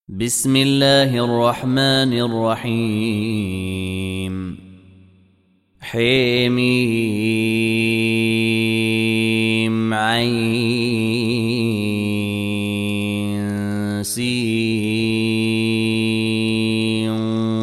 بسم الله الرحمن الرحيم حميم عين سين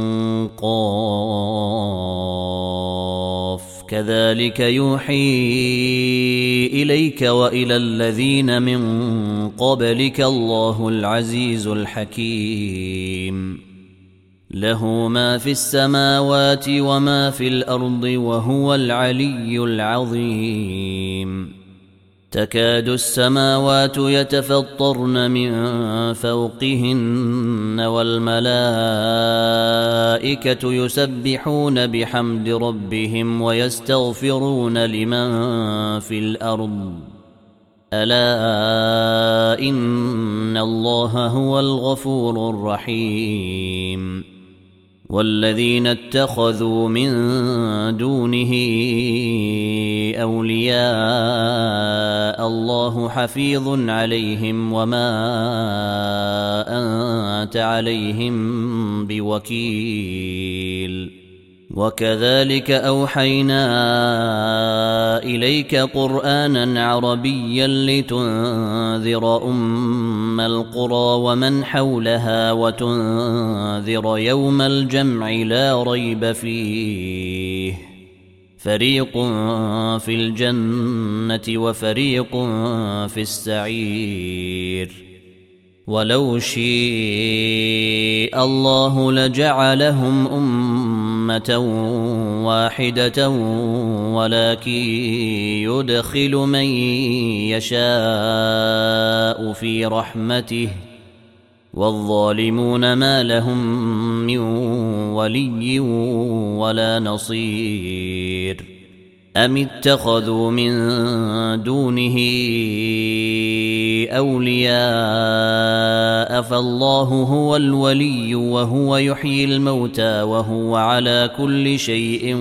قاف كذلك يوحي إليك وإلى الذين من قبلك الله العزيز الحكيم له ما في السماوات وما في الأرض وهو العلي العظيم تكاد السماوات يتفطرن من فوقهن والملائكة يسبحون بحمد ربهم ويستغفرون لمن في الأرض ألا إن الله هو الغفور الرحيم والذين اتخذوا من دونه أولياء الله حفيظ عليهم وما أنت عليهم بوكيل وكذلك أوحينا إليك قرآنا عربيا لتنذر أم القرى ومن حولها وتنذر يوم الجمع لا ريب فيه فريق في الجنة وفريق في السعير ولو شاء الله لجعلهم أمة واحدة ولكن يدخل من يشاء في رحمته والظالمون ما لهم من ولي ولا نصير أم اتخذوا من دونه أولياء فالله هو الولي وهو يحيي الموتى وهو على كل شيء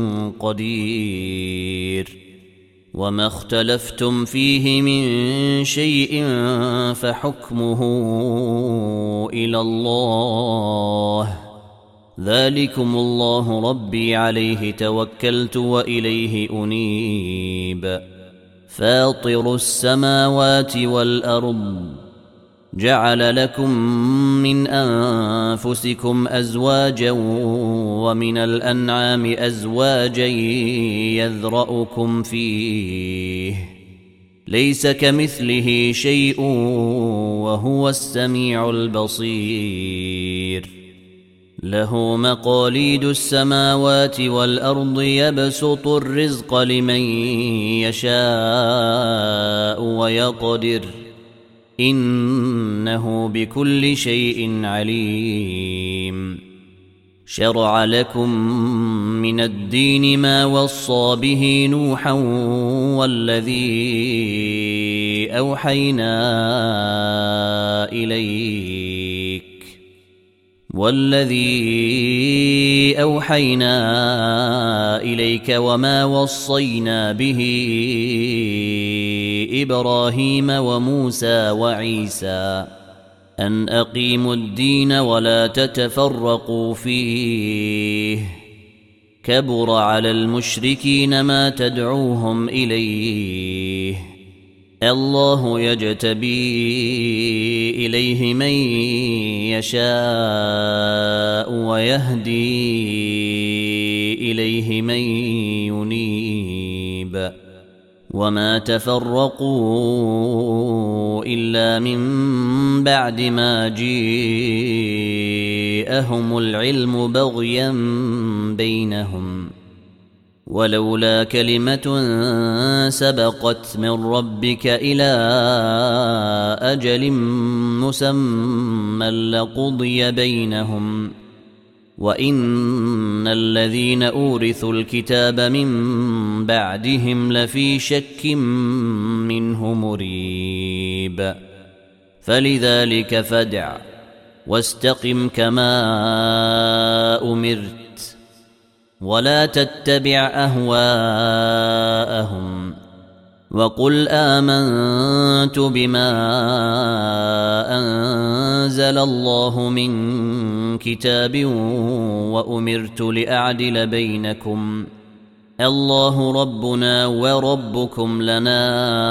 قدير وما اختلفتم فيه من شيء فحكمه إلى الله ذلكم الله ربي عليه توكلت وإليه أنيب فاطر السماوات والأرض جعل لكم من أنفسكم أزواجا ومن الأنعام أزواجا يذرأكم فيه ليس كمثله شيء وهو السميع البصير له مقاليد السماوات والأرض يبسط الرزق لمن يشاء ويقدر إنه بكل شيء عليم شرع لكم من الدين ما وصى به نوحا والذي أوحينا إليك وما وصينا به إبراهيم وموسى وعيسى أن أقيموا الدين ولا تتفرقوا فيه كبر على المشركين ما تدعوهم إليه الله يجتبي إليه من يشاء ويهدي إليه من ينيب وما تفرقوا إلا من بعد ما جاءهم العلم بغيا بينهم ولولا كلمة سبقت من ربك إلى أجل مسمى لقضي بينهم وإن الذين أورثوا الكتاب من بعدهم لفي شك منه مريب فلذلك فادع واستقم كما أمرت ولا تتبع أهواءهم وقل آمنت بما أنزل الله من كتاب وأمرت لأعدل بينكم الله ربنا وربكم لنا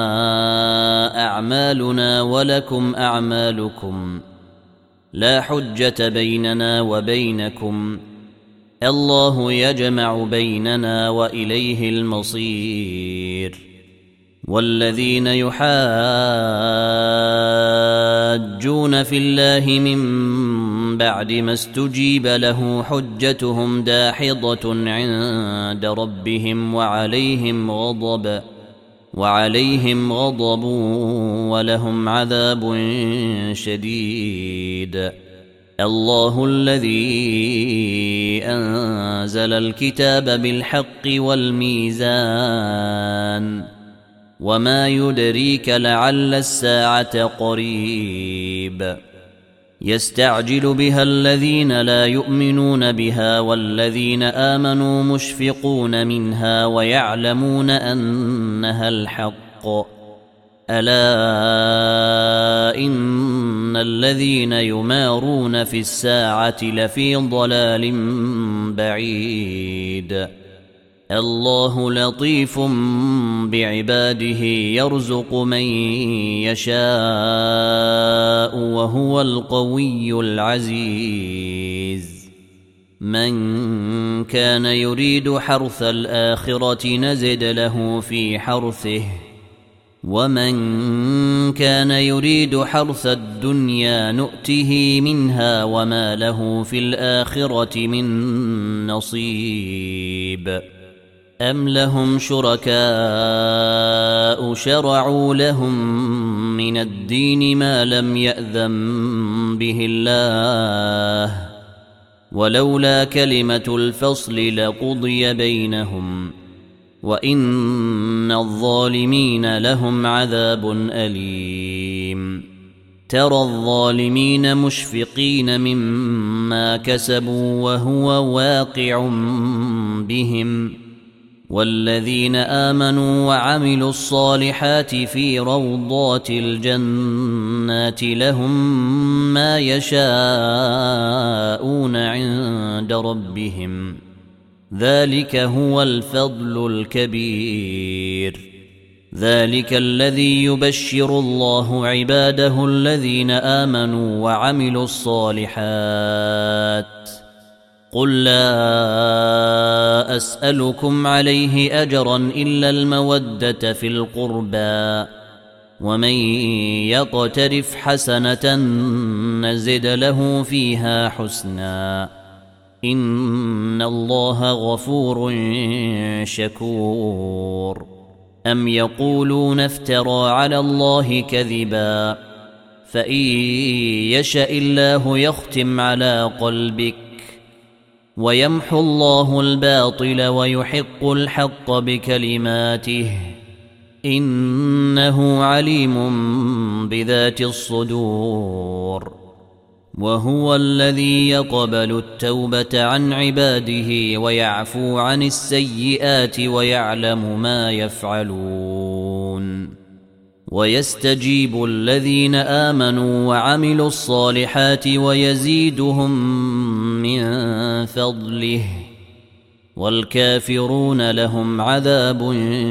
أعمالنا ولكم أعمالكم لا حجة بيننا وبينكم الله يجمع بيننا وإليه المصير والذين يحاجون في الله من بعد ما استجيب له حجتهم داحضة عند ربهم وعليهم غضب ولهم عذاب شديد الله الذي أنزل الكتاب بالحق والميزان وما يدريك لعل الساعة قريب يستعجل بها الذين لا يؤمنون بها والذين آمنوا مشفقون منها ويعلمون أنها الحق ألا إن الذين يمارون في الساعة لفي ضلال بعيد الله لطيف بعباده يرزق من يشاء وهو القوي العزيز من كان يريد حرث الآخرة نزد له في حرثه ومن كان يريد حرث الدنيا نؤته منها وما له في الآخرة من نصيب أم لهم شركاء شرعوا لهم من الدين ما لم يأذن به الله ولولا كلمة الفصل لقضي بينهم وإن الظالمين لهم عذاب أليم ترى الظالمين مشفقين مما كسبوا وهو واقع بهم والذين آمنوا وعملوا الصالحات في روضات الجنات لهم ما يشاءون عند ربهم ذلك هو الفضل الكبير ذلك الذي يبشر الله عباده الذين آمنوا وعملوا الصالحات قل لا أسألكم عليه أجرا إلا المودة في القربى ومن يقترف حسنة نزد له فيها حسنا إن الله غفور شكور أم يقولون افترى على الله كذبا فإن يشاء الله يختم على قلبك ويمحو الله الباطل ويحق الحق بكلماته إنه عليم بذات الصدور وهو الذي يقبل التوبة عن عباده ويعفو عن السيئات ويعلم ما يفعلون ويستجيب الذين آمنوا وعملوا الصالحات ويزيدهم من فضله والكافرون لهم عذاب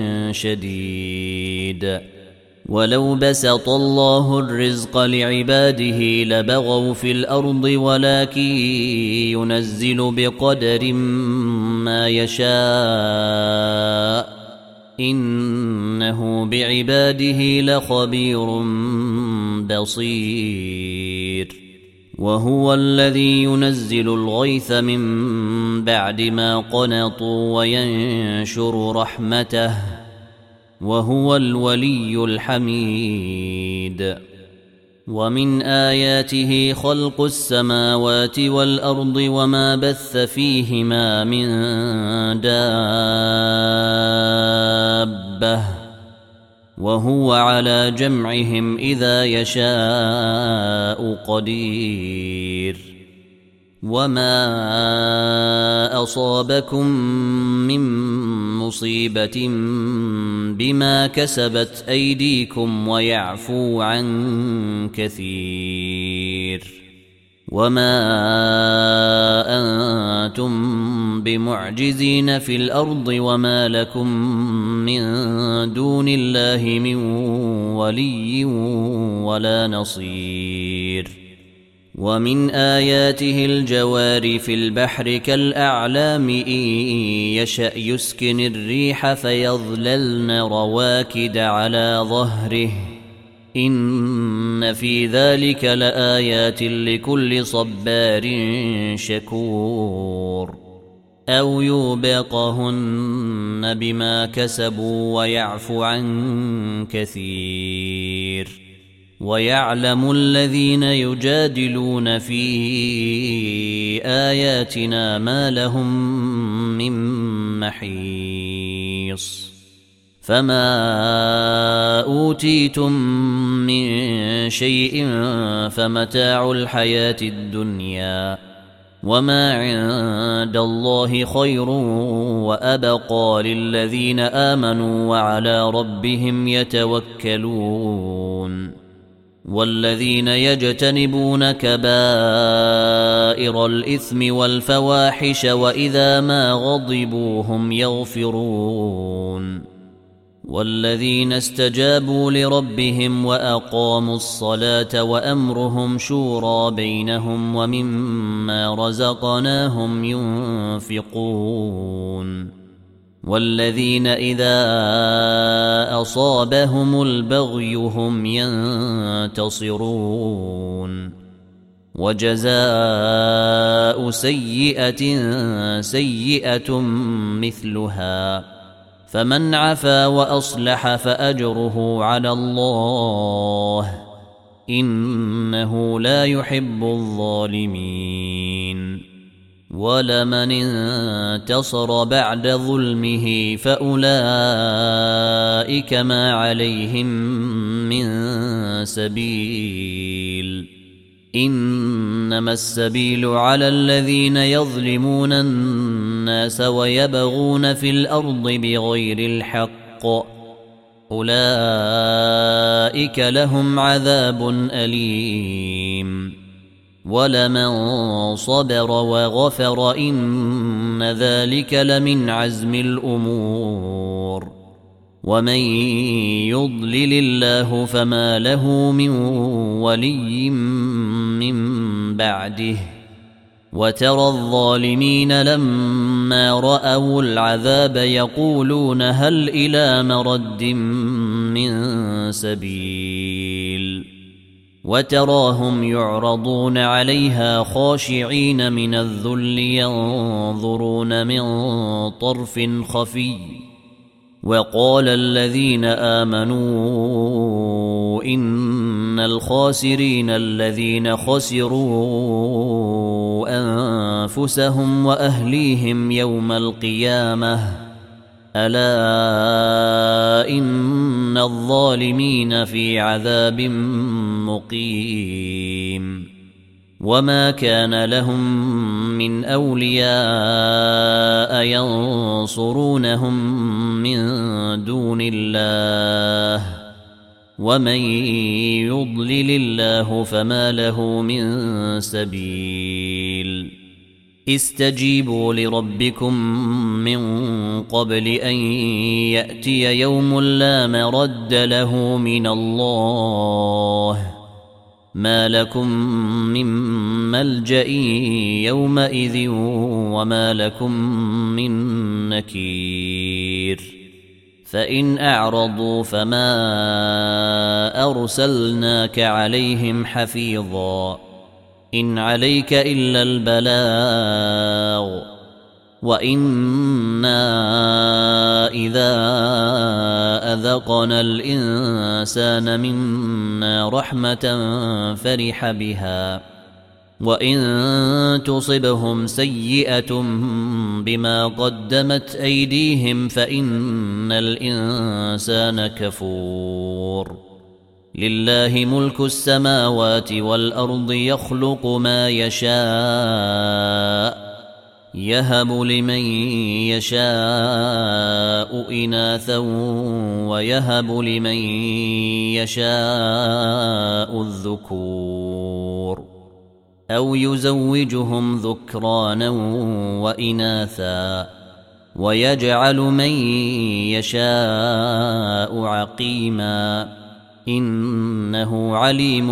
شديد ولو بسط الله الرزق لعباده لبغوا في الأرض ولكن ينزل بقدر ما يشاء إنه بعباده لخبير بصير وهو الذي ينزل الغيث من بعد ما قنطوا وينشر رحمته وهو الولي الحميد ومن آياته خلق السماوات والأرض وما بث فيهما من دابة وهو على جمعهم إذا يشاء قدير وما أصابكم من مصيبة بما كسبت أيديكم ويعفو عن كثير وما أنتم بمعجزين في الأرض وما لكم من دون الله من ولي ولا نصير ومن آياته الجوار في البحر كالأعلام إن يشأ يسكن الريح فيظللن رواكد على ظهره إن في ذلك لآيات لكل صبار شكور أو يوبقهن بما كسبوا ويعفو عن كثير ويعلم الذين يجادلون في آياتنا ما لهم من محيص فما أوتيتم من شيء فمتاع الحياة الدنيا وما عند الله خير وأبقى للذين آمنوا وعلى ربهم يتوكلون والذين يجتنبون كبائر الإثم والفواحش وإذا ما غضبوا هم يغفرون والذين استجابوا لربهم وأقاموا الصلاة وأمرهم شورى بينهم ومما رزقناهم ينفقون والذين إذا أصابهم البغي هم ينتصرون وجزاء سيئة سيئة مثلها فمن عفا وأصلح فأجره على الله إنه لا يحب الظالمين ولمن انتصر بعد ظلمه فأولئك ما عليهم من سبيل إنما السبيل على الذين يظلمون الناس ويبغون في الأرض بغير الحق أولئك لهم عذاب أليم ولمن صبر وغفر إن ذلك لمن عزم الأمور ومن يضلل الله فما له من ولي من بعده وترى الظالمين لما رأوا العذاب يقولون هل إلى مرد من سبيل وتراهم يعرضون عليها خاشعين من الذل ينظرون من طرف خفي وقال الذين آمنوا إن الخاسرين الذين خسروا أنفسهم وأهليهم يوم القيامة ألا إن الظالمين في عذاب مقيم وما كان لهم من أولياء ينصرونهم من دون الله ومن يضلل الله فما له من سبيل استجيبوا لربكم من قبل أن يأتي يوم لا مرد له من الله ما لكم من ملجأ يومئذ وما لكم من نكير فإن أعرضوا فما أرسلناك عليهم حفيظا إن عليك إلا البلاغ وإنا إذا أذقنا الإنسان منا رحمة فرح بها وإن تصبهم سيئة بما قدمت أيديهم فإن الإنسان كفور لله ملك السماوات والأرض يخلق ما يشاء يهب لمن يشاء إناثا ويهب لمن يشاء الذكور أو يزوجهم ذكرانا وإناثا ويجعل من يشاء عقيما إنه عليم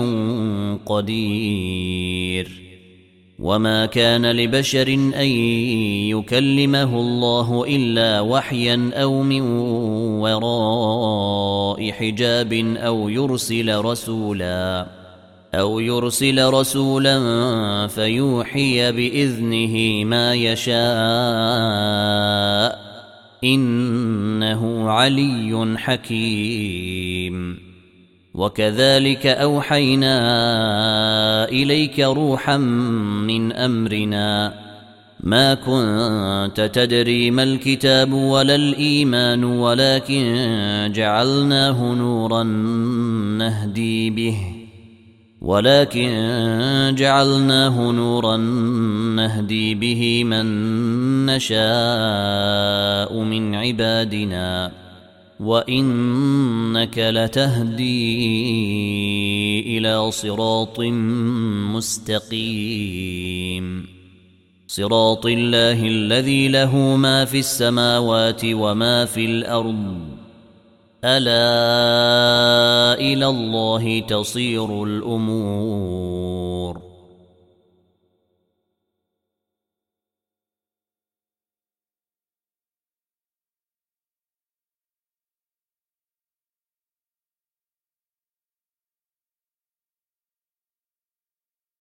قدير وما كان لبشر أن يكلمه الله إلا وحيا أو من وراء حجاب أو يرسل رسولا فيوحي بإذنه ما يشاء إنه علي حكيم وكذلك أوحينا إليك روحا من أمرنا ما كنت تدري ما الكتاب ولا الإيمان ولكن جعلناه نورا نهدي به من نشاء من عبادنا وإنك لتهدي إلى صراط مستقيم صراط الله الذي له ما في السماوات وما في الأرض ألا إلى الله تصير الأمور